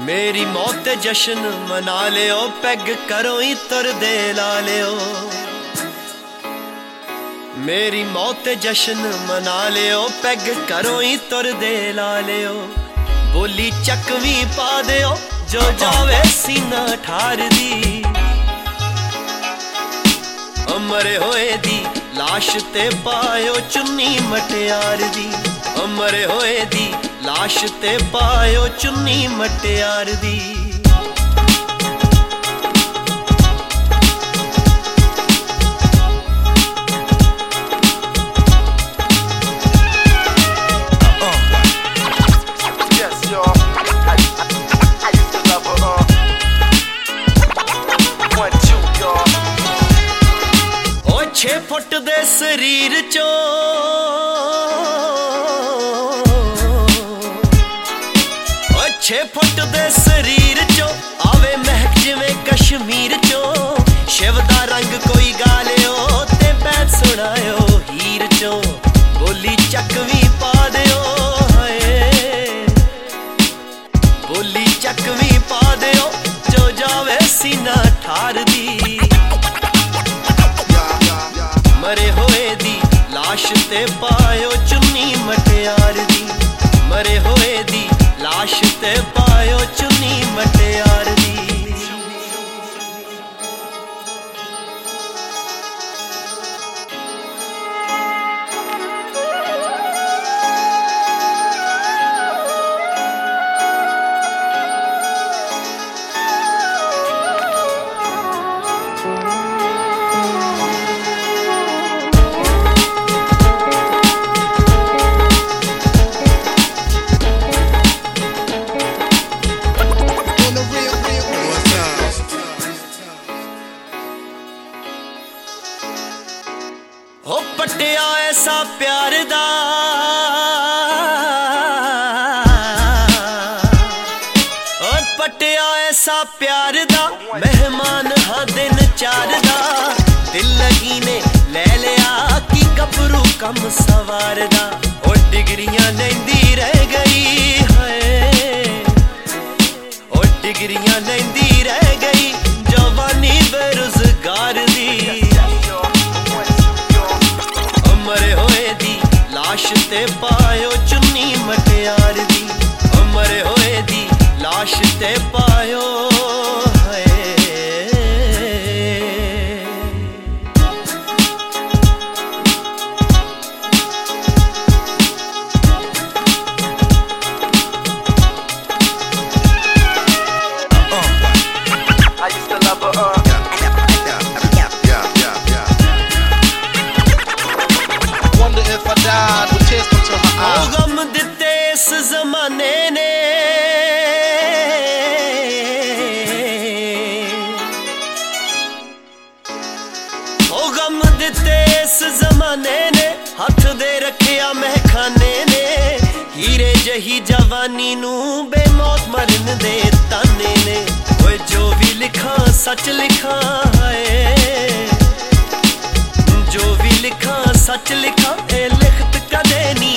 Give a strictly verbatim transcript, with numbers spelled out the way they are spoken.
मेरी मौत जश्न मना लियो, पैग करो ही तुरदे ला लियो। मेरी मौत जश्न मना लियो, पैग करो ही तुरदे ला लियो। बोली चकवी पा दियो जो जावे सीना ठार दी। अमरे होए दी लाश ते पायो चुन्नी मटियार दी। अमरे होए दी लाश ते पायो चुन्नी मटियार दी। छे फुट दे शरीर चो छे फुट दे शरीर चो आवे महक जिवें कश्मीर चो। शिव दा रंग कोई गालियो ते बैठ सुनायो हीर चो। बोली चकवी पा दियो हाय, बोली चकवी पा दियो जो जावे सीना ठार दी। मरे होए दी लाश ते पायो चुन्नी मटियार दी। मरे होए दी लाश ते पायो चुन्नी मटियार दी। हो पटिया ऐसा प्यार दा और पटिया ऐसा प्यार दा मेहमान हाँ दिन चार दा। दिल लगी ने ले लिया कि गबरू कम सवार दा। और डिगरियां लैंदी रह गई है, और डिगरियां लैंदी रह गई जवानी बेरोजगार दी। अमरे होए दी लाश ते पायो चुन्नी मटियार दी। अमरे होए दी लाश ते पायो हाय। ओ गम दिते इस जमाने ने, ओ गम दिते इस जमाने ने, हथ दे रखिया महखाने ने। हीरे जही जवानी नू बेमौत मरन दे ताने ने। ओए जो भी लिखा सच लिखा है, जो भी लिखा सच लिखा, ए लिखत कदे नी